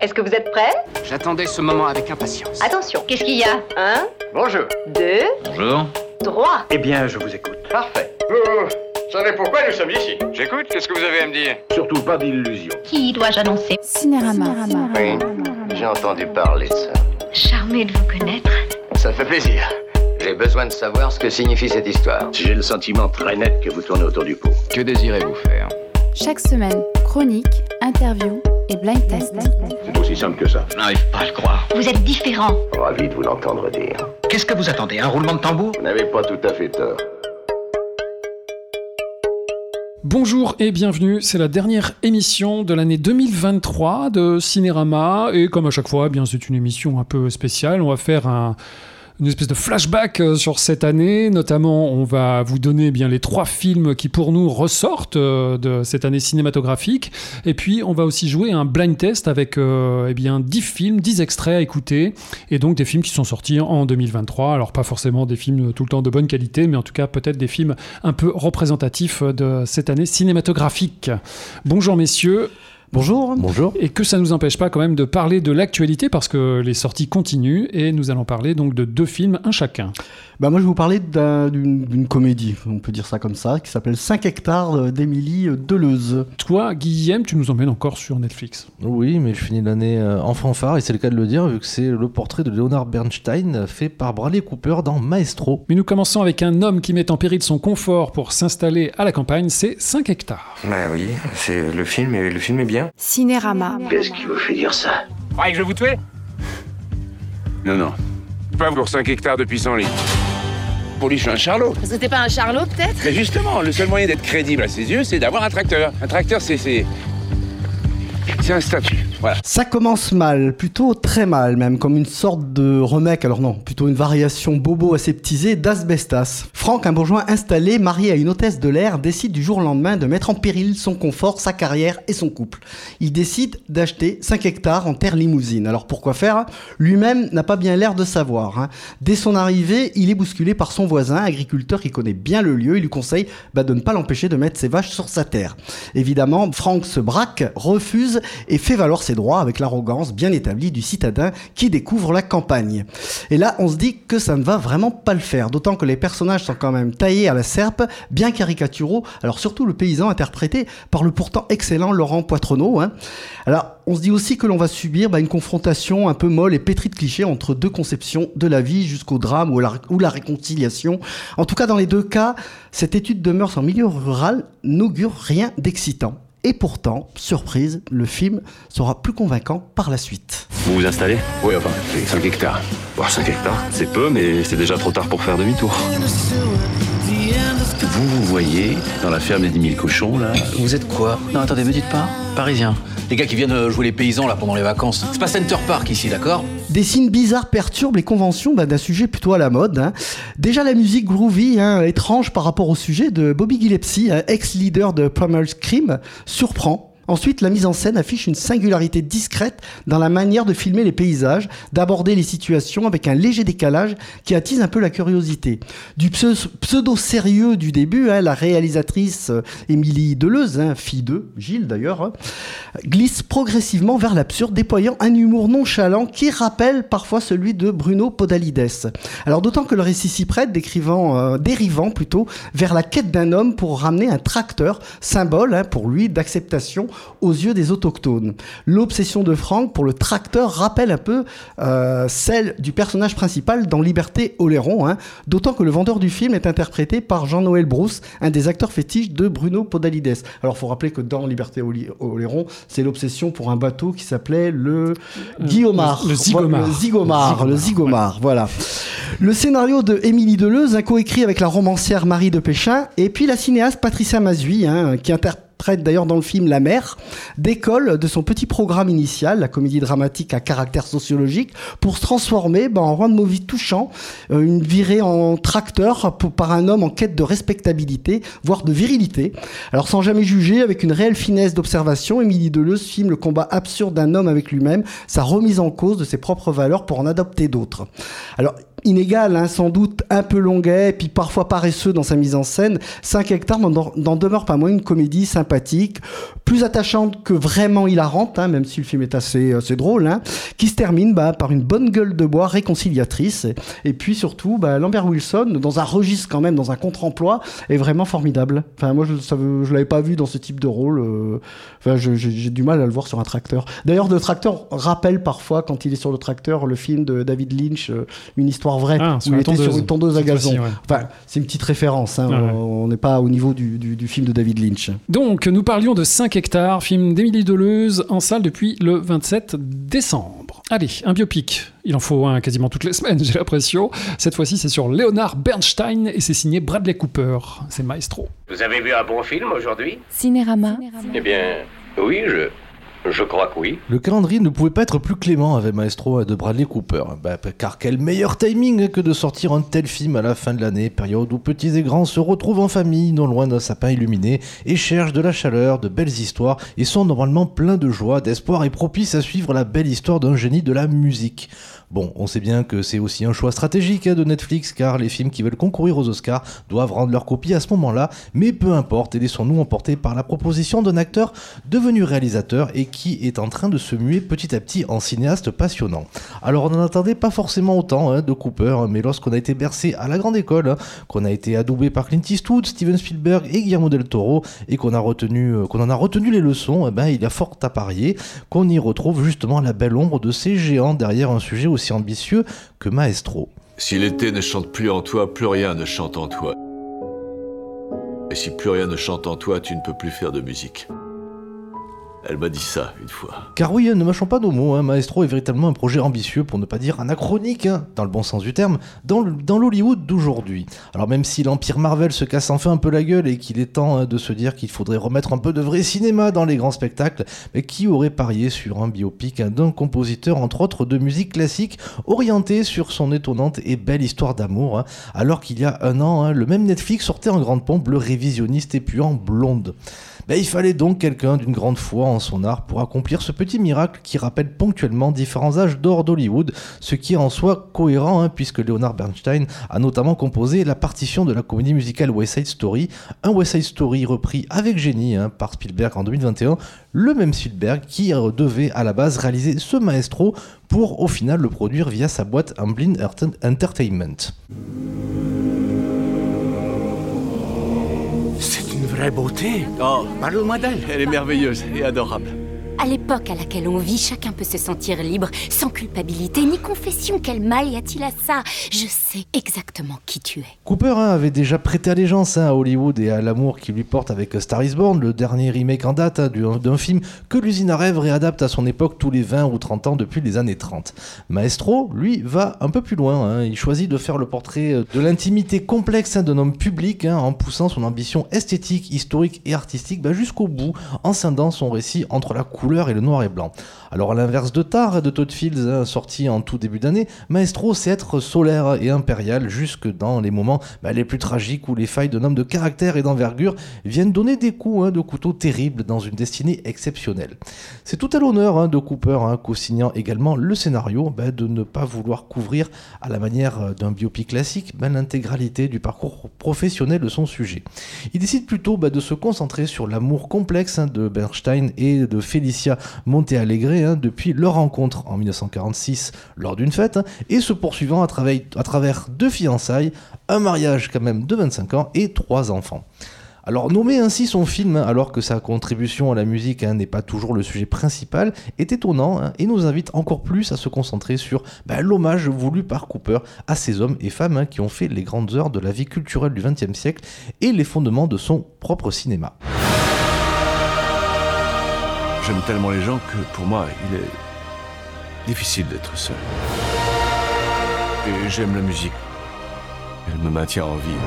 Est-ce que vous êtes prêts? J'attendais ce moment avec impatience. Attention, qu'est-ce qu'il y a? 1, Bonjour. 2, Bonjour. 3. Eh bien, je vous écoute. Parfait. Vous savez pourquoi nous sommes ici? J'écoute, qu'est-ce que vous avez à me dire? Surtout pas d'illusions. Qui dois-je annoncer? Cinérama. Oui, j'ai entendu parler de ça. Charmé de vous connaître. Ça fait plaisir. J'ai besoin de savoir ce que signifie cette histoire. J'ai le sentiment très net que vous tournez autour du pot. Que désirez-vous faire? Chaque semaine, chronique, interview et blind test. C'est aussi simple que ça. Je n'arrive pas à le croire. Vous êtes différent. Ravi de vous l'entendre dire. Qu'est-ce que vous attendez? Un roulement de tambour? Vous n'avez pas tout à fait tort. Bonjour et bienvenue, c'est la dernière émission de l'année 2023 de Cinérama et comme à chaque fois, eh bien, c'est une émission un peu spéciale, on va faire une espèce de flashback sur cette année, notamment on va vous donner bien les 3 films qui pour nous ressortent de cette année cinématographique et puis on va aussi jouer un blind test avec 10 films, 10 extraits à écouter et donc des films qui sont sortis en 2023, alors pas forcément des films tout le temps de bonne qualité mais en tout cas peut-être des films un peu représentatifs de cette année cinématographique. Bonjour messieurs. Bonjour. Bonjour. Et que ça ne nous empêche pas quand même de parler de l'actualité parce que les sorties continuent et nous allons parler donc de 2 films, un chacun. Moi je vais vous parler d'une comédie, on peut dire ça comme ça, qui s'appelle 5 hectares d'Émilie Deleuze. Toi, Guillaume, tu nous emmènes encore sur Netflix. Oui, mais je finis l'année en fanfare et c'est le cas de le dire vu que c'est le portrait de Leonard Bernstein fait par Bradley Cooper dans Maestro. Mais nous commençons avec un homme qui met en péril son confort pour s'installer à la campagne, c'est 5 hectares. Bah oui, c'est le film est bien. Cinérama. Qu'est-ce qui vous fait dire ça? Ouais, que je vais vous tuer? Non. Pas pour 5 hectares de pissenlit. Pour lui, je suis un charlot. Parce que t'es pas un charlot, peut-être? Mais justement, le seul moyen d'être crédible à ses yeux, c'est d'avoir un tracteur. Un tracteur, c'est un statut, voilà. Ça commence mal, plutôt très mal même, comme une sorte de remake, alors non, plutôt une variation bobo aseptisée d'Asbestas. Franck, un bourgeois installé, marié à une hôtesse de l'air, décide du jour au lendemain de mettre en péril son confort, sa carrière et son couple. Il décide d'acheter 5 hectares en terre limousine. Alors pourquoi faire? Lui-même n'a pas bien l'air de savoir. Dès son arrivée, il est bousculé par son voisin, agriculteur qui connaît bien le lieu. Il lui conseille de ne pas l'empêcher de mettre ses vaches sur sa terre. Évidemment, Franck se braque, refuse et fait valoir ses droits avec l'arrogance bien établie du citadin qui découvre la campagne. Et là, on se dit que ça ne va vraiment pas le faire, d'autant que les personnages sont quand même taillés à la serpe, bien caricaturaux, alors surtout le paysan interprété par le pourtant excellent Laurent Poitrenaud. Alors, on se dit aussi que l'on va subir une confrontation un peu molle et pétrie de clichés entre 2 conceptions de la vie jusqu'au drame ou la réconciliation. En tout cas, dans les 2 cas, cette étude de mœurs en milieu rural n'augure rien d'excitant. Et pourtant, surprise, le film sera plus convaincant par la suite. Vous vous installez? Oui, enfin, c'est 5 hectares. Bon, 5 hectares, c'est peu, mais c'est déjà trop tard pour faire demi-tour. Vous voyez, dans la ferme des 10 000 cochons, là... Vous êtes quoi? Non, attendez, me dites pas. Parisien. Les gars qui viennent jouer les paysans là pendant les vacances. C'est pas Center Park ici, d'accord? Des signes bizarres perturbent les conventions d'un sujet plutôt à la mode. Déjà la musique groovy, étrange par rapport au sujet de Bobby Gillespie, ex-leader de Primal Scream, surprend. Ensuite, la mise en scène affiche une singularité discrète dans la manière de filmer les paysages, d'aborder les situations avec un léger décalage qui attise un peu la curiosité. Du pseudo-sérieux du début, la réalisatrice Émilie Deleuze, fille de Gilles d'ailleurs, glisse progressivement vers l'absurde, déployant un humour nonchalant qui rappelle parfois celui de Bruno Podalides. Alors d'autant que le récit s'y prête, dérivant plutôt vers la quête d'un homme pour ramener un tracteur, symbole pour lui d'acceptation aux yeux des autochtones. L'obsession de Franck pour le tracteur rappelle un peu celle du personnage principal dans Liberté Oléron, d'autant que le vendeur du film est interprété par Jean-Noël Brousse, un des acteurs fétiches de Bruno Podalides. Alors il faut rappeler que dans Liberté Oléron, c'est l'obsession pour un bateau qui s'appelait le Guillaumard. Le Zigomar. Le Zigomar, voilà. Le scénario de Émilie Deleuze, coécrit avec la romancière Marie de Péchin, et puis la cinéaste Patricia Mazui, qui interprète d'ailleurs dans le film La Mère, décolle de son petit programme initial, la comédie dramatique à caractère sociologique, pour se transformer en road movie touchant, une virée en tracteur par un homme en quête de respectabilité, voire de virilité. Alors sans jamais juger, avec une réelle finesse d'observation, Émilie Deleuze filme le combat absurde d'un homme avec lui-même, sa remise en cause de ses propres valeurs pour en adopter d'autres. Alors inégal, hein, sans doute un peu longuet, puis parfois paresseux dans sa mise en scène, 5 hectares n'en demeure pas moins une comédie sympathique, plus attachante que vraiment hilarante, hein, même si le film est assez drôle, hein, qui se termine par une bonne gueule de bois réconciliatrice. Et puis surtout, Lambert Wilson, dans un registre quand même, dans un contre-emploi, est vraiment formidable. Enfin, moi, je l'avais pas vu dans ce type de rôle. J'ai du mal à le voir sur un tracteur. D'ailleurs, le tracteur rappelle parfois, quand il est sur le tracteur, le film de David Lynch, Une histoire vraie, où il était sur une tondeuse à gazon. Ouais. Enfin, c'est une petite référence. Hein, on n'est pas au niveau du film de David Lynch. Donc, nous parlions de 5 hectares, film d'Émilie Deleuze, en salle depuis le 27 décembre. Allez, un biopic. Il en faut un quasiment toutes les semaines, j'ai l'impression. Cette fois-ci, c'est sur Leonard Bernstein et c'est signé Bradley Cooper. C'est Maestro. Vous avez vu un bon film aujourd'hui ? Cinérama. Eh bien, oui, je crois que oui. Le calendrier ne pouvait pas être plus clément avec Maestro de Bradley Cooper. Car quel meilleur timing que de sortir un tel film à la fin de l'année, période où petits et grands se retrouvent en famille, non loin d'un sapin illuminé, et cherchent de la chaleur, de belles histoires, et sont normalement pleins de joie, d'espoir et propices à suivre la belle histoire d'un génie de la musique. Bon, on sait bien que c'est aussi un choix stratégique de Netflix, car les films qui veulent concourir aux Oscars doivent rendre leur copie à ce moment-là, mais peu importe, et laissons-nous emporter par la proposition d'un acteur devenu réalisateur et qui est en train de se muer petit à petit en cinéaste passionnant. Alors on n'en attendait pas forcément autant de Cooper, mais lorsqu'on a été bercé à la grande école, qu'on a été adoubé par Clint Eastwood, Steven Spielberg et Guillermo del Toro, et qu'on en a retenu les leçons, il y a fort à parier qu'on y retrouve justement la belle ombre de ces géants derrière un sujet aussi ambitieux que Maestro. Si l'été ne chante plus en toi, plus rien ne chante en toi. Et si plus rien ne chante en toi, tu ne peux plus faire de musique. Elle m'a dit ça une fois. Car oui, ne mâchons pas nos mots, Maestro est véritablement un projet ambitieux, pour ne pas dire anachronique, dans le bon sens du terme, dans l'Hollywood d'aujourd'hui. Alors même si l'empire Marvel se casse enfin un peu la gueule et qu'il est temps de se dire qu'il faudrait remettre un peu de vrai cinéma dans les grands spectacles, mais qui aurait parié sur un biopic d'un compositeur, entre autres de musique classique, orienté sur son étonnante et belle histoire d'amour, alors qu'il y a un an, le même Netflix sortait en grande pompe le révisionniste et puant Blonde. Il fallait donc quelqu'un d'une grande foi en son art pour accomplir ce petit miracle qui rappelle ponctuellement différents âges d'or d'Hollywood, ce qui est en soi cohérent puisque Leonard Bernstein a notamment composé la partition de la comédie musicale West Side Story, un West Side Story repris avec génie par Spielberg en 2021, le même Spielberg qui devait à la base réaliser ce Maestro pour au final le produire via sa boîte Amblin Entertainment. Une vraie beauté. Oh, parle-moi d'elle. Elle est merveilleuse et adorable. À l'époque à laquelle on vit, chacun peut se sentir libre, sans culpabilité ni confession. Quel mal y a-t-il à ça ? Je sais exactement qui tu es. Cooper avait déjà prêté allégeance à Hollywood et à l'amour qu'il lui porte avec Star is Born, le dernier remake en date d'un film que l'usine à rêve réadapte à son époque tous les 20 ou 30 ans depuis les années 30. Maestro, lui, va un peu plus loin. Il choisit de faire le portrait de l'intimité complexe d'un homme public en poussant son ambition esthétique, historique et artistique jusqu'au bout, en scindant son récit entre la couleur et le noir et blanc. Alors à l'inverse de Tar de Todd Fields, sorti en tout début d'année, Maestro sait être solaire et impérial jusque dans les moments les plus tragiques où les failles d'un homme de caractère et d'envergure viennent donner des coups de couteau terribles dans une destinée exceptionnelle. C'est tout à l'honneur de Cooper, co-signant également le scénario, de ne pas vouloir couvrir à la manière d'un biopic classique l'intégralité du parcours professionnel de son sujet. Il décide plutôt de se concentrer sur l'amour complexe de Bernstein et de Felicia Montealegre depuis leur rencontre en 1946 lors d'une fête et se poursuivant à travers 2 fiançailles, un mariage quand même de 25 ans et 3 enfants. Alors nommer ainsi son film alors que sa contribution à la musique n'est pas toujours le sujet principal est étonnant et nous invite encore plus à se concentrer sur l'hommage voulu par Cooper à ces hommes et femmes qui ont fait les grandes heures de la vie culturelle du XXe siècle et les fondements de son propre cinéma. J'aime tellement les gens que pour moi, il est difficile d'être seul. Et j'aime la musique. Elle me maintient en vie.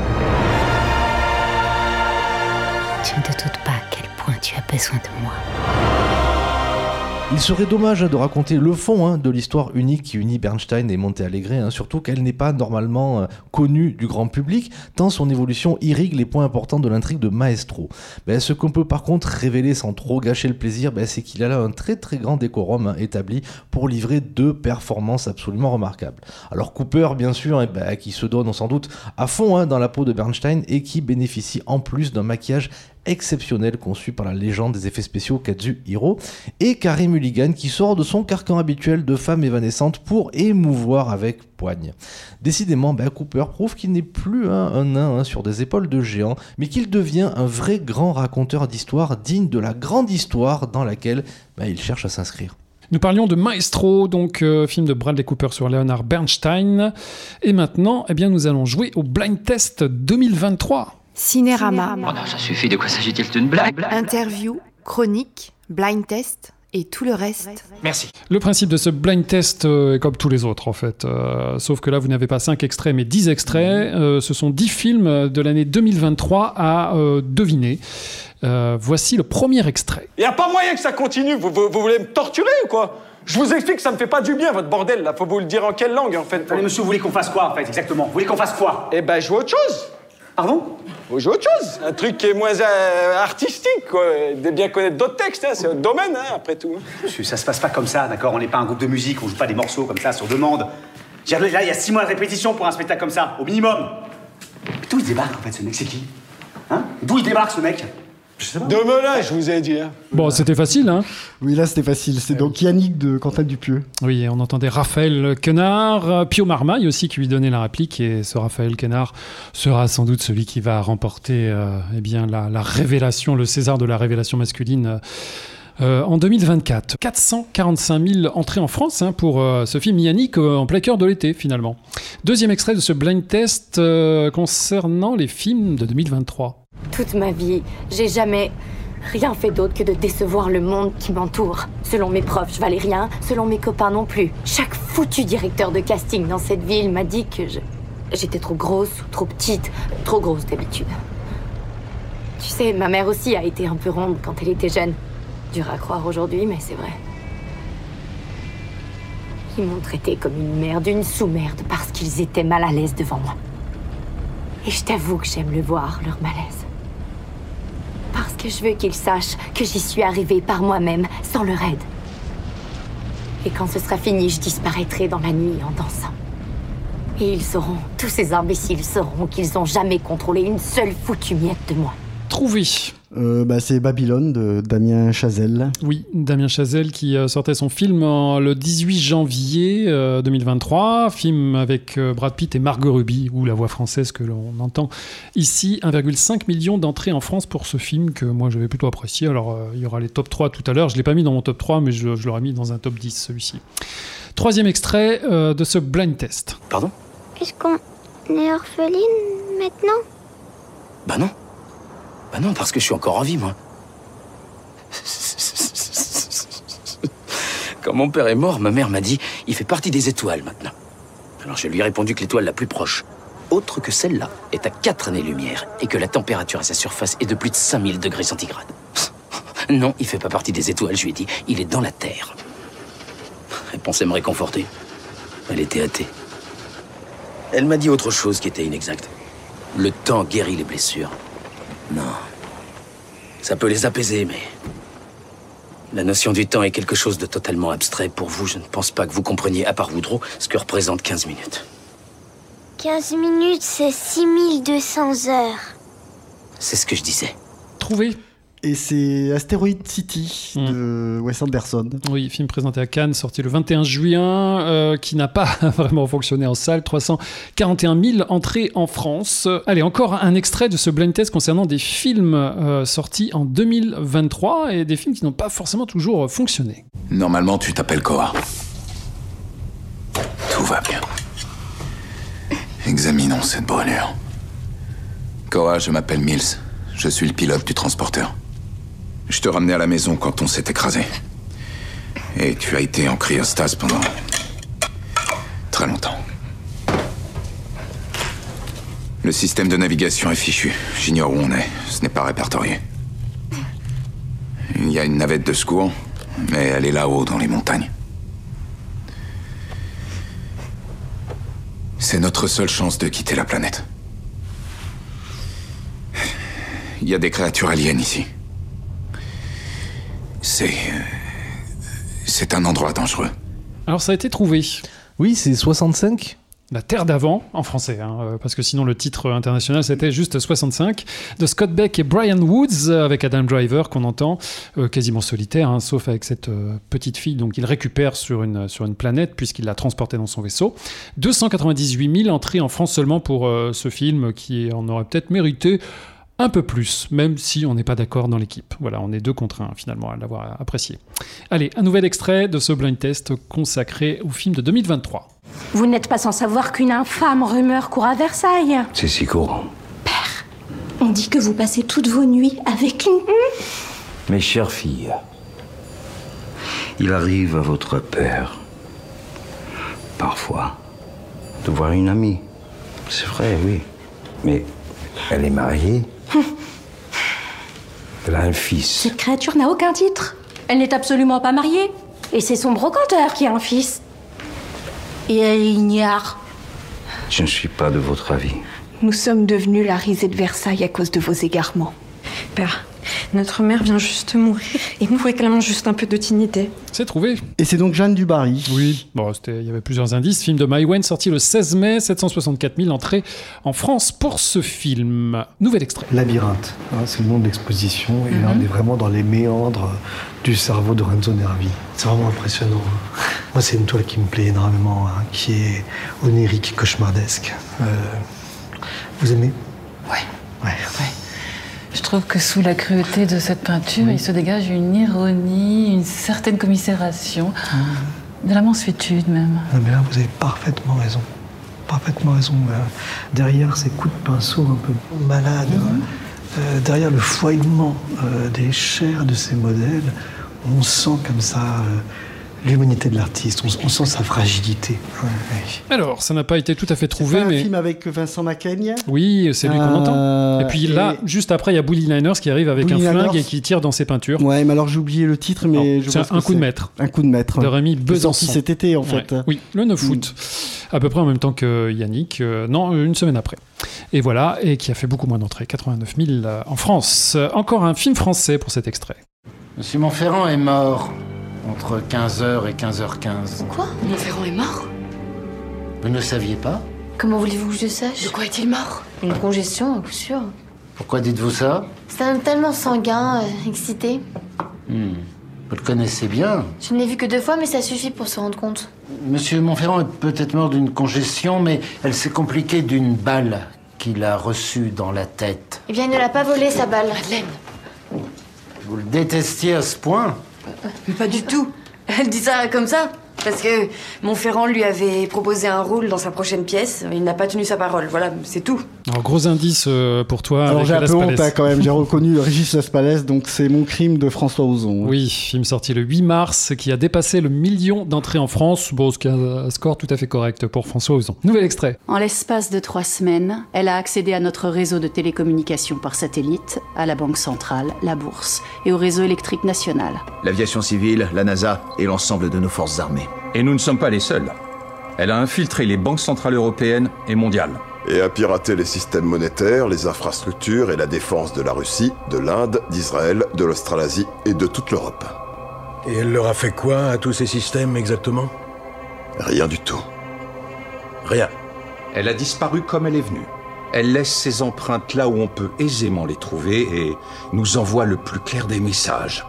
Tu ne te doutes pas à quel point tu as besoin de moi. Il serait dommage de raconter le fond de l'histoire unique qui unit Bernstein et Monte Alegre, surtout qu'elle n'est pas normalement connue du grand public, tant son évolution irrigue les points importants de l'intrigue de Maestro. Ce qu'on peut par contre révéler sans trop gâcher le plaisir, c'est qu'il a là un très très grand décorum établi pour livrer 2 performances absolument remarquables. Alors Cooper, bien sûr, qui se donne sans doute à fond dans la peau de Bernstein et qui bénéficie en plus d'un maquillage exceptionnel conçu par la légende des effets spéciaux Kazuhiro, et Carey Mulligan qui sort de son carcan habituel de femme évanescente pour émouvoir avec poigne. Décidément, Cooper prouve qu'il n'est plus un nain sur des épaules de géant, mais qu'il devient un vrai grand raconteur d'histoire digne de la grande histoire dans laquelle il cherche à s'inscrire. Nous parlions de Maestro, donc film de Bradley Cooper sur Leonard Bernstein. Et maintenant, nous allons jouer au Blind Test 2023. Cinérama. Oh non, ça suffit, de quoi s'agit-il? D'une blague? Interview, chronique, blind test et tout le reste. Merci. Le principe de ce blind test est comme tous les autres en fait, sauf que là vous n'avez pas 5 extraits mais 10 extraits. Ce sont 10 films de l'année 2023 à deviner. Voici le premier extrait. Il n'y a pas moyen que ça continue, vous voulez me torturer ou quoi? Je vous explique que ça me fait pas du bien votre bordel là, faut vous le dire en quelle langue en fait? Allez monsieur, vous voulez qu'on fasse quoi en fait exactement? Vous voulez qu'on fasse quoi? Je vois autre chose. Pardon? Je vois autre chose, un truc qui est moins artistique quoi, de bien connaître d'autres textes, c'est votre domaine après tout. Monsieur, ça se passe pas comme ça, d'accord? On n'est pas un groupe de musique, on joue pas des morceaux comme ça sur demande. Là, il y a 6 mois de répétition pour un spectacle comme ça, au minimum. Mais d'où il débarque en fait ce mec, c'est qui? D'où il débarque ce mec? Je sais pas. De Melun, je vous ai dit. Bon, c'était facile, Oui, là, c'était facile. C'est donc Yannick de Quentin Dupieux. Oui, on entendait Raphaël Quenard, Pio Marmaille aussi qui lui donnait la réplique, et ce Raphaël Quenard sera sans doute celui qui va remporter la révélation, le César de la révélation masculine en 2024. 445 000 entrées en France pour ce film Yannick en plein cœur de l'été finalement. Deuxième extrait de ce blind test concernant les films de 2023. Toute ma vie, j'ai jamais rien fait d'autre que de décevoir le monde qui m'entoure. Selon mes profs, je valais rien, selon mes copains non plus. Chaque foutu directeur de casting dans cette ville m'a dit que j'étais trop grosse ou trop petite, trop grosse d'habitude. Tu sais, ma mère aussi a été un peu ronde quand elle était jeune. Dur à croire aujourd'hui, mais c'est vrai. Ils m'ont traitée comme une merde, une sous-merde, parce qu'ils étaient mal à l'aise devant moi. Et je t'avoue que j'aime le voir, leur malaise. Parce que je veux qu'ils sachent que j'y suis arrivée par moi-même, sans leur aide. Et quand ce sera fini, je disparaîtrai dans la nuit en dansant. Et ils sauront, tous ces imbéciles sauront qu'ils n'ont jamais contrôlé une seule foutue miette de moi. Trouvé. C'est Babylone de Damien Chazelle. Oui, Damien Chazelle qui sortait son film le 18 janvier 2023. Film avec Brad Pitt et Margot Robbie, ou la voix française que l'on entend ici. 1,5 million d'entrées en France pour ce film que moi j'avais plutôt apprécié. Alors il y aura les top 3 tout à l'heure. Je ne l'ai pas mis dans mon top 3, mais je l'aurais mis dans un top 10 celui-ci. Troisième extrait de ce blind test. Pardon? Est-ce qu'on est orpheline maintenant? Bah non. Bah non, parce que je suis encore en vie, moi. Quand mon père est mort, ma mère m'a dit « Il fait partie des étoiles, maintenant. » Alors je lui ai répondu que l'étoile la plus proche, autre que celle-là, est à 4 années-lumière et que la température à sa surface est de plus de 5000 degrés centigrades. Non, il fait pas partie des étoiles, je lui ai dit. Il est dans la Terre. Elle pensait me réconforter. Elle était athée. Elle m'a dit autre chose qui était inexacte. Le temps guérit les blessures. Non. Ça peut les apaiser, mais... La notion du temps est quelque chose de totalement abstrait. Pour vous, je ne pense pas que vous compreniez, à part Woodrow, ce que représente 15 minutes. 15 minutes, c'est 6200 heures. C'est ce que je disais. Trouvé. Et c'est Asteroid City de Wes Anderson. Oui, film présenté à Cannes, sorti le 21 juin, qui n'a pas vraiment fonctionné en salle. 341 000 entrées en France. Allez, encore un extrait de ce blind test concernant des films sortis en 2023 et des films qui n'ont pas forcément toujours fonctionné. Normalement, tu t'appelles Koa. Tout va bien. Examinons cette brûlure. Koa, je m'appelle Mills. Je suis le pilote du transporteur. Je te ramenais à la maison quand on s'est écrasé. Et tu as été en cryostase pendant... très longtemps. Le système de navigation est fichu. J'ignore où on est. Ce n'est pas répertorié. Il y a une navette de secours. Mais elle est là-haut, dans les montagnes. C'est notre seule chance de quitter la planète. Il y a des créatures aliens ici. C'est un endroit dangereux. Alors ça a été trouvé. Oui, c'est 65. La Terre d'avant, en français, parce que sinon le titre international c'était juste 65, de Scott Beck et Brian Woods, avec Adam Driver qu'on entend, quasiment solitaire, sauf avec cette petite fille donc il récupère sur une planète puisqu'il l'a transportée dans son vaisseau. 298 000 entrées en France seulement pour ce film qui en aurait peut-être mérité un peu plus, même si on n'est pas d'accord dans l'équipe. Voilà, on est 2 contre 1 finalement à l'avoir apprécié. Allez, un nouvel extrait de ce blind test consacré au film de 2023. Vous n'êtes pas sans savoir qu'une infâme rumeur court à Versailles. C'est si courant. Père, on dit que vous passez toutes vos nuits avec une... Mes chères filles, il arrive à votre père, parfois, de voir une amie. C'est vrai, oui. Mais elle est mariée. Elle a un fils. Cette créature n'a aucun titre. Elle n'est absolument pas mariée. Et c'est son brocanteur qui a un fils. Et elle ignore. Je ne suis pas de votre avis. Nous sommes devenus la risée de Versailles à cause de vos égarements. Père, notre mère vient juste de mourir et nous réclamons juste un peu de dignité. C'est trouvé. Et c'est donc Jeanne Dubarry. Oui, bon, il y avait plusieurs indices. Film de Maïwenn sorti le 16 mai, 764 000 entrées en France pour ce film. Nouvel extrait. Labyrinthe, c'est le nom de l'exposition et là on est vraiment dans les méandres du cerveau de Renzo Nervi. C'est vraiment impressionnant. Moi c'est une toile qui me plaît énormément, qui est onirique, cauchemardesque. Vous aimez ? Ouais. Je trouve que sous la cruauté de cette peinture, il se dégage une ironie, une certaine commisération, de la mansuétude même. Non mais là, vous avez parfaitement raison. Parfaitement raison. Derrière ces coups de pinceau un peu malades, derrière le foilement des chairs de ces modèles, on sent comme ça l'humanité de l'artiste, on sent sa fragilité. Alors, ça n'a pas été tout à fait trouvé, mais... un film avec Vincent Macaigne. Oui, c'est lui qu'on entend. Et puis là, juste après, il y a Bully Liners qui arrive avec un flingue et qui tire dans ses peintures. Ouais, mais alors j'ai oublié le titre, mais je c'est un coup de maître. Un coup de maître. De Rémi Besançon. Sorti cet été, en fait. Oui, le 9 août. À peu près en même temps que Yannick. Non, une semaine après. Et voilà, et qui a fait beaucoup moins d'entrées, 89 000 en France. Encore un film français pour cet extrait. Monsieur Montferrand est mort entre 15h et 15h15. Quoi ? Montferrand est mort ? Vous ne le saviez pas ? Comment voulez-vous que je sache ? De quoi est-il mort ? Une congestion, à coup sûr. Pourquoi dites-vous ça ? C'est un homme tellement sanguin, excité. Vous le connaissez bien. Je ne l'ai vu que 2 fois, mais ça suffit pour se rendre compte. Monsieur Montferrand est peut-être mort d'une congestion, mais elle s'est compliquée d'une balle qu'il a reçue dans la tête. Eh bien, il ne l'a pas volée, sa balle. Madeleine. Vous le détestiez à ce point ? Mais pas du tout. Elle dit ça comme ça. Parce que Montferrand lui avait proposé un rôle dans sa prochaine pièce. Il n'a pas tenu sa parole. Voilà, c'est tout. Alors, gros indice pour toi. Alors, avec j'ai un peu honte Las quand même. J'ai reconnu Régis Laspalès, donc c'est Mon crime de François Ozon. Oui, film sorti le 8 mars qui a dépassé le 1 million d'entrées en France. Bon, ce qui est un score tout à fait correct pour François Ozon. Nouvel extrait. En l'espace de 3 semaines, elle a accédé à notre réseau de télécommunications par satellite, à la Banque centrale, la Bourse et au réseau électrique national. L'aviation civile, la NASA et l'ensemble de nos forces armées. Et nous ne sommes pas les seuls. Elle a infiltré les banques centrales européennes et mondiales. Et a piraté les systèmes monétaires, les infrastructures et la défense de la Russie, de l'Inde, d'Israël, de l'Australasie et de toute l'Europe. Et elle leur a fait quoi à tous ces systèmes exactement ? Rien du tout. Rien. Elle a disparu comme elle est venue. Elle laisse ses empreintes là où on peut aisément les trouver et nous envoie le plus clair des messages.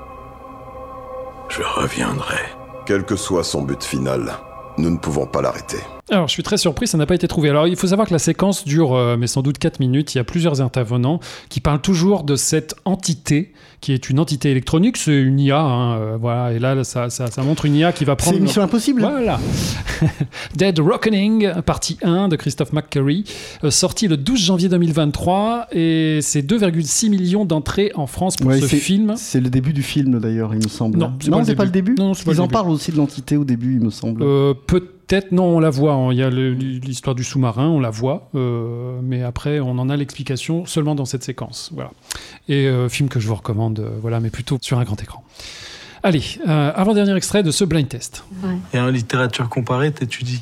Je reviendrai. Quel que soit son but final, nous ne pouvons pas l'arrêter. Alors, je suis très surpris, ça n'a pas été trouvé. Alors, il faut savoir que la séquence dure, mais sans doute 4 minutes. Il y a plusieurs intervenants qui parlent toujours de cette entité, qui est une entité électronique. C'est une IA, voilà. Et là, ça montre une IA qui va prendre... C'est Mission Impossible. Voilà. Dead Reckoning, partie 1 de Christophe McQuarrie, sorti le 12 janvier 2023. Et c'est 2,6 millions d'entrées en France pour ce film. C'est le début du film, d'ailleurs, il me semble. Non, c'est pas le début. Non, c'est pas le début. Ils en parlent aussi de l'entité au début, il me semble. Peut-être, non, on la voit. Il y a l'histoire du sous-marin, on la voit. Mais après, on en a l'explication seulement dans cette séquence. Voilà. Et film que je vous recommande, voilà, mais plutôt sur un grand écran. Allez, avant-dernier extrait de ce blind test. Ouais. Et en littérature comparée, t'étudies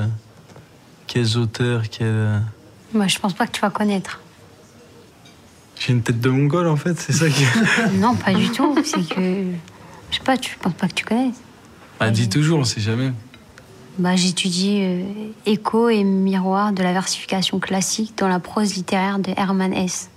quels auteurs, Moi, je pense pas que tu vas connaître. J'ai une tête de mongol, en fait, c'est ça qui... Non, pas du tout. C'est que... Je sais pas, tu penses pas que tu connaisses. Bah, dis toujours, on sait jamais. Bah, j'étudie écho et miroir de la versification classique dans la prose littéraire de Hermann Hesse.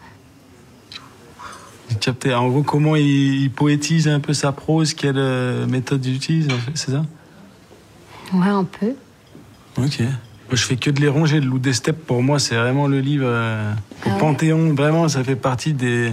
J'ai capté. En gros, comment il poétise un peu sa prose, quelle méthode il utilise, en fait, c'est ça? Ouais, un peu. Ok. Moi, je fais que de les ronger. Le Loup des Steppes, pour moi, c'est vraiment le livre au Panthéon. Vraiment, ça fait partie des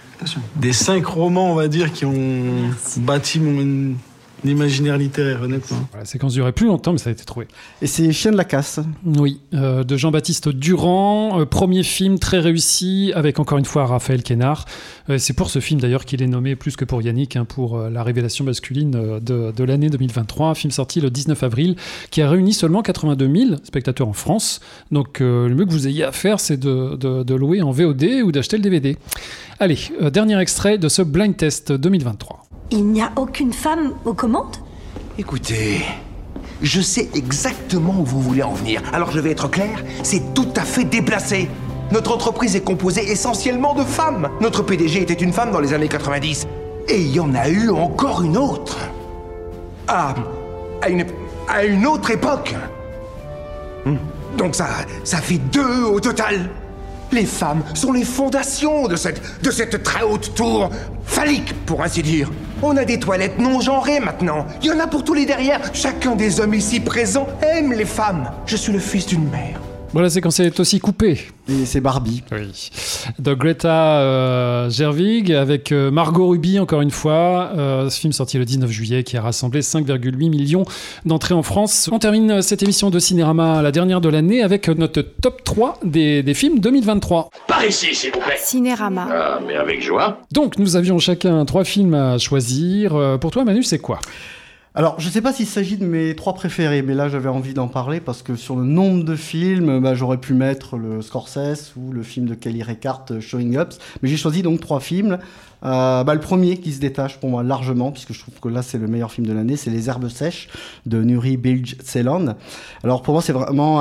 5 romans, on va dire, qui ont bâti mon imaginaire littéraire, honnêtement. La séquence durait plus longtemps, mais ça a été trouvé. Et c'est Chien de la casse. Oui, de Jean-Baptiste Durand. Premier film très réussi, avec encore une fois Raphaël Quénard. C'est pour ce film d'ailleurs qu'il est nommé, plus que pour Yannick, pour la révélation masculine de l'année 2023. Un film sorti le 19 avril, qui a réuni seulement 82 000 spectateurs en France. Donc le mieux que vous ayez à faire, c'est de louer en VOD ou d'acheter le DVD. Allez, dernier extrait de ce blind test 2023. Il n'y a aucune femme aux commandes ? Écoutez, je sais exactement où vous voulez en venir. Alors je vais être clair, c'est tout à fait déplacé. Notre entreprise est composée essentiellement de femmes. Notre PDG était une femme dans les années 90. Et il y en a eu encore une autre. À une autre époque. Donc ça fait 2 au total. Les femmes sont les fondations de cette très haute tour phallique, pour ainsi dire. On a des toilettes non genrées maintenant. Il y en a pour tous les derrière. Chacun des hommes ici présents aime les femmes. Je suis le fils d'une mère. Bon, la séquence est aussi coupée. Et c'est Barbie. Oui. De Greta Gerwig avec Margot Ruby, encore une fois. Ce film sorti le 19 juillet qui a rassemblé 5,8 millions d'entrées en France. On termine cette émission de Cinérama, la dernière de l'année, avec notre top 3 des films 2023. Par ici, s'il vous plaît. Cinérama. Ah, mais avec joie. Donc, nous avions chacun 3 films à choisir. Pour toi, Manu, c'est quoi ? Alors, je sais pas s'il s'agit de mes 3 préférés, mais là, j'avais envie d'en parler parce que sur le nombre de films, j'aurais pu mettre le Scorsese ou le film de Kelly Reichardt, Showing Up. Mais j'ai choisi donc 3 films. Le premier qui se détache pour moi largement, puisque je trouve que là c'est le meilleur film de l'année, c'est Les Herbes Sèches de Nuri Bilge Ceylan. Alors pour moi c'est vraiment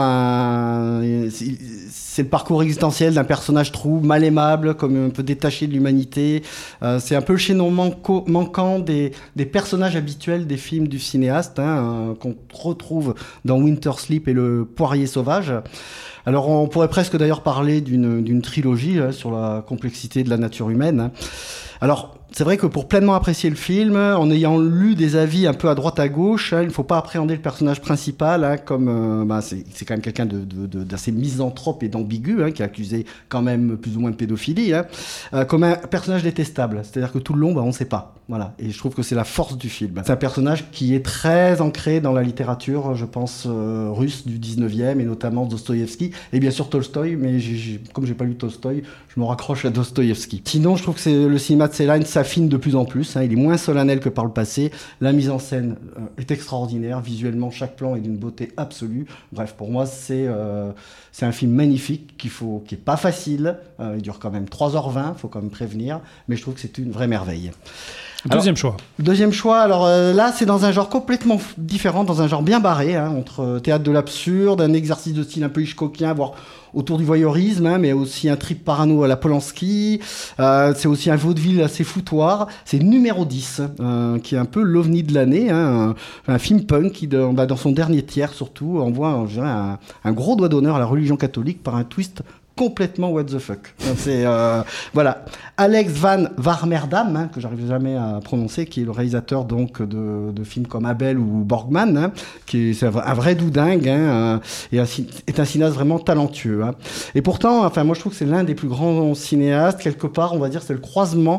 c'est le parcours existentiel d'un personnage mal aimable, comme un peu détaché de l'humanité. C'est un peu le chaînon manquant des personnages habituels des films du cinéaste, qu'on retrouve dans Winter Sleep et Le Poirier Sauvage. Alors on pourrait presque d'ailleurs parler d'une trilogie sur la complexité de la nature humaine. Alors c'est vrai que pour pleinement apprécier le film, en ayant lu des avis un peu à droite à gauche, il ne faut pas appréhender le personnage principal comme c'est quand même quelqu'un d'assez misanthrope et d'ambigu, qui est accusé quand même plus ou moins de pédophilie, comme un personnage détestable. C'est-à-dire que tout le long, on ne sait pas. Voilà. Et je trouve que c'est la force du film. C'est un personnage qui est très ancré dans la littérature, je pense, russe du 19e, et notamment Dostoïevski, et bien sûr Tolstoï, mais comme je n'ai pas lu Tolstoï, je me raccroche à Dostoïevski. Sinon, je trouve que le cinéma de Ceylan s'affine de plus en plus. Il est moins solennel que par le passé. La mise en scène est extraordinaire. Visuellement, chaque plan est d'une beauté absolue. Bref, pour moi, c'est un film magnifique qui est pas facile. Il dure quand même 3h20, il faut quand même prévenir. Mais je trouve que c'est une vraie merveille. Deuxième choix. Deuxième choix, alors là c'est dans un genre complètement différent, dans un genre bien barré, entre théâtre de l'absurde, un exercice de style un peu hitchcockien, voire autour du voyeurisme, mais aussi un trip parano à la Polanski, c'est aussi un vaudeville assez foutoir, c'est Numéro 10, qui est un peu l'ovni de l'année, un film punk qui, dans son dernier tiers surtout, envoie je dirais, un gros doigt d'honneur à la religion catholique par un twist complètement what the fuck. C'est voilà, Alex Van Warmerdam, que j'arrive jamais à prononcer, qui est le réalisateur donc de films comme Abel ou Borgman, qui est un vrai doudingue, et est un cinéaste vraiment talentueux. Et pourtant, moi je trouve que c'est l'un des plus grands cinéastes. Quelque part, on va dire, c'est le croisement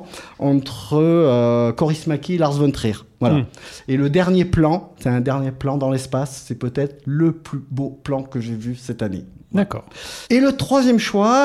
entre Kaurismäki et Lars von Trier. Voilà. Et le dernier plan, c'est un dernier plan dans l'espace, c'est peut-être le plus beau plan que j'ai vu cette année. D'accord. Et le troisième choix,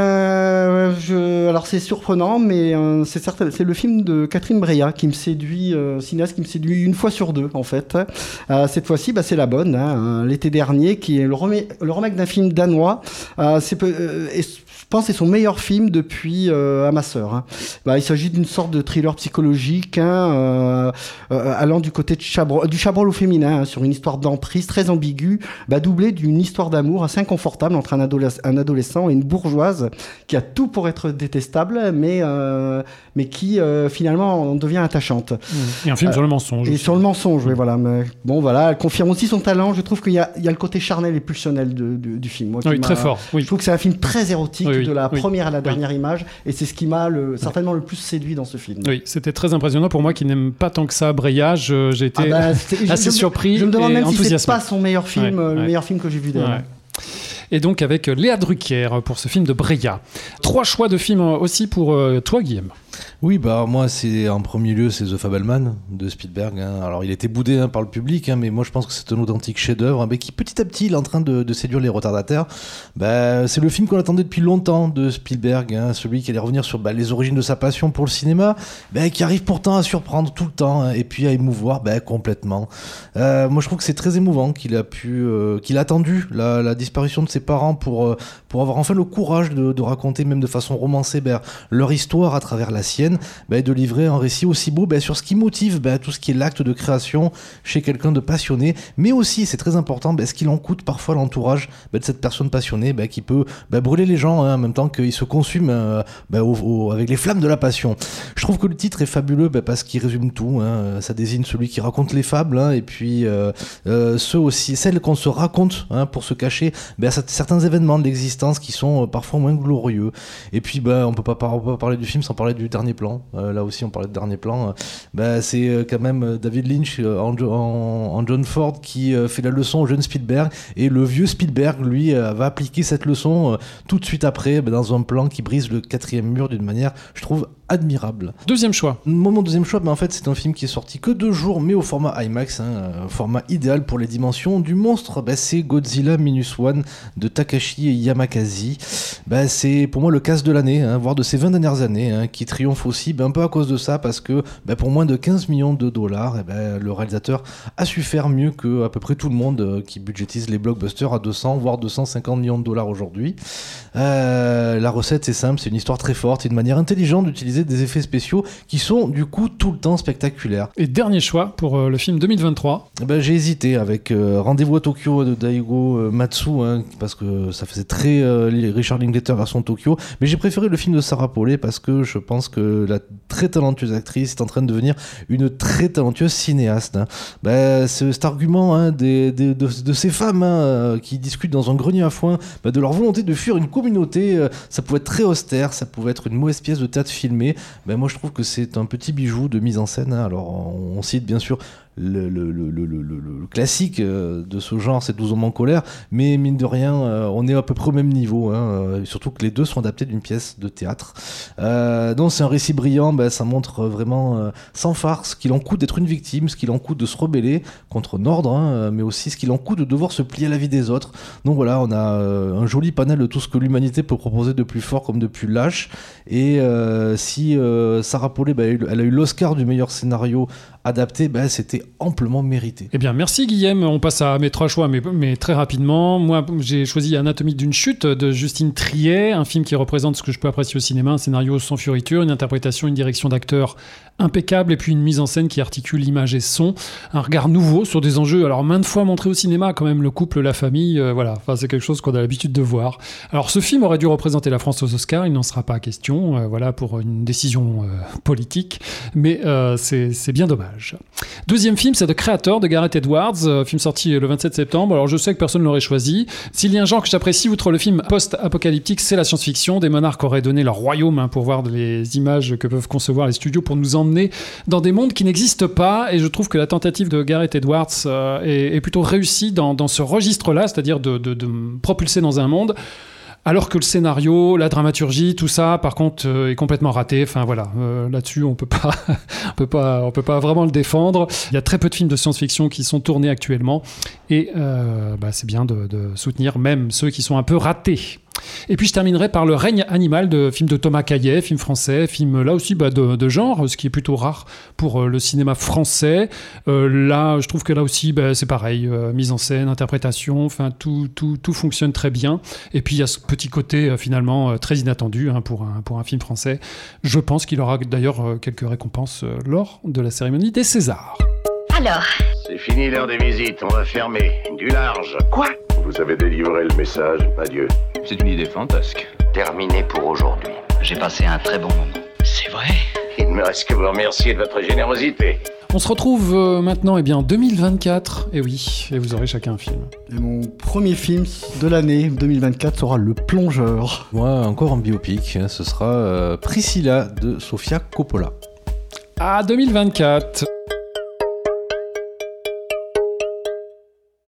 alors c'est surprenant, mais c'est certain, c'est le film de Catherine Breillat qui me séduit, cinéaste qui me séduit une fois sur deux en fait. Cette fois-ci, c'est la bonne. L'été dernier, qui est le remake d'un film danois. Je pense que c'est son meilleur film depuis À ma sœur. Il s'agit d'une sorte de thriller psychologique, allant du côté du Chabrol au féminin, sur une histoire d'emprise très ambiguë, doublée d'une histoire d'amour assez inconfortable entre un adolescent et une bourgeoise qui a tout pour être détestable, mais qui finalement en devient attachante. Et un film sur le mensonge. Et sur le mensonge, oui, voilà. Mais, bon, voilà, elle confirme aussi son talent. Je trouve qu'il y a le côté charnel et pulsionnel du film. Moi, oui, très fort. Oui. Je trouve que c'est un film très érotique, oui, de la première à la dernière image, et c'est ce qui m'a certainement le plus séduit dans ce film. Oui, c'était très impressionnant pour moi qui n'aime pas tant que ça Breya. J'ai été assez surpris. Je me demande et même enthousiasmé. si c'est pas son meilleur film, le meilleur film que j'ai vu d'elle. Ouais. Et donc avec Léa Drucker pour ce film de Breya. 3 choix de films aussi pour toi, Guillaume. Oui, moi, c'est en premier lieu, c'est The Fabelman de Spielberg. Alors, il était boudé par le public, mais moi, je pense que c'est un authentique chef-d'œuvre, qui petit à petit, il est en train de séduire les retardataires. C'est le film qu'on attendait depuis longtemps de Spielberg, celui qui allait revenir sur les origines de sa passion pour le cinéma, qui arrive pourtant à surprendre tout le temps, et puis à émouvoir complètement. Moi, je trouve que c'est très émouvant qu'il a attendu la disparition de ses parents pour avoir enfin le courage de raconter, même de façon romancée, leur histoire à travers la sienne, de livrer un récit aussi beau sur ce qui motive tout ce qui est l'acte de création chez quelqu'un de passionné, mais aussi, c'est très important, ce qu'il en coûte parfois l'entourage de cette personne passionnée qui peut brûler les gens en même temps qu'il se consume avec les flammes de la passion. Je trouve que le titre est fabuleux parce qu'il résume tout, ça désigne celui qui raconte les fables, et puis celles qu'on se raconte pour se cacher certains événements de l'existence qui sont parfois moins glorieux. Et puis on peut pas parler du film sans parler du dernier plan. Là aussi on parlait de dernier plan. C'est quand même David Lynch en John Ford qui fait la leçon au jeune Spielberg, et le vieux Spielberg lui va appliquer cette leçon tout de suite après dans un plan qui brise le 4e mur d'une manière, je trouve, admirable. Deuxième choix. Mon deuxième choix, en fait, c'est un film qui est sorti que 2 jours, mais au format IMAX, un format idéal pour les dimensions du monstre. C'est Godzilla Minus One de Takashi Yamakazi. C'est pour moi le casse de l'année, voire de ces 20 dernières années, qui triomphe aussi, un peu à cause de ça, parce que pour moins de 15 millions de dollars, le réalisateur a su faire mieux que à peu près tout le monde qui budgétise les blockbusters à 200 voire 250 millions de dollars aujourd'hui. La recette, c'est simple, c'est une histoire très forte, c'est une manière intelligente d'utiliser des effets spéciaux qui sont du coup tout le temps spectaculaires. Et dernier choix pour le film 2023. J'ai hésité avec Rendez-vous à Tokyo de Daigo Matsu, parce que ça faisait très Richard Linklater version Tokyo, mais j'ai préféré le film de Sarah Polley parce que je pense que la très talentueuse actrice est en train de devenir une très talentueuse cinéaste. Cet argument de ces femmes qui discutent dans un grenier à foin de leur volonté de fuir une communauté, ça pouvait être très austère, ça pouvait être une mauvaise pièce de théâtre filmée. Moi je trouve que c'est un petit bijou de mise en scène. Alors on cite bien sûr le classique de ce genre, c'est 12 hommes en colère, mais mine de rien on est à peu près au même niveau, surtout que les deux sont adaptés d'une pièce de théâtre. Donc c'est un récit brillant, ça montre vraiment sans farce ce qu'il en coûte d'être une victime, ce qu'il en coûte de se rebeller contre un ordre, mais aussi ce qu'il en coûte de devoir se plier à la vie des autres. Donc voilà, on a un joli panel de tout ce que l'humanité peut proposer de plus fort comme de plus lâche. Et si Sarah Polley, elle a eu l'Oscar du meilleur scénario adapté, c'était amplement mérité. Eh bien, merci Guillaume. On passe à mes 3 choix, mais très rapidement. Moi, j'ai choisi Anatomie d'une chute de Justine Triet, un film qui représente ce que je peux apprécier au cinéma, un scénario sans fioriture, une interprétation, une direction d'acteur impeccable, et puis une mise en scène qui articule image et son, un regard nouveau sur des enjeux, alors maintes fois montrés au cinéma, quand même, le couple, la famille, c'est quelque chose qu'on a l'habitude de voir. Alors ce film aurait dû représenter la France aux Oscars, il n'en sera pas question, pour une décision politique, mais c'est bien dommage. Deuxième film, c'est The Creator de Gareth Edwards, film sorti le 27 septembre. Alors je sais que personne ne l'aurait choisi. S'il y a un genre que j'apprécie, outre le film post-apocalyptique, c'est la science-fiction. Des monarques auraient donné leur royaume pour voir les images que peuvent concevoir les studios pour nous emmener dans des mondes qui n'existent pas, et je trouve que la tentative de Gareth Edwards est plutôt réussie dans ce registre-là, c'est-à-dire de me propulser dans un monde, alors que le scénario, la dramaturgie, tout ça, par contre, est complètement raté. Là-dessus, on peut pas vraiment le défendre. Il y a très peu de films de science-fiction qui sont tournés actuellement, et c'est bien de soutenir même ceux qui sont un peu ratés. Et puis je terminerai par Le règne animal, film de Thomas Caillet, film français, film là aussi de genre, ce qui est plutôt rare pour le cinéma français. Là, je trouve que là aussi, c'est pareil, mise en scène, interprétation, enfin tout fonctionne très bien. Et puis il y a ce petit côté finalement très inattendu pour un film français. Je pense qu'il aura d'ailleurs quelques récompenses lors de la cérémonie des Césars. Alors, c'est fini l'heure des visites, on va fermer. Du large. Quoi? Vous avez délivré le message, adieu. C'est une idée fantasque. Terminé pour aujourd'hui. J'ai passé un très bon moment. C'est vrai? Il ne me reste que vous remercier de votre générosité. On se retrouve maintenant en 2024, et oui, et vous aurez chacun un film. Et mon premier film de l'année 2024 sera Le Plongeur. Moi, encore en biopic, ce sera Priscilla de Sofia Coppola. À 2024.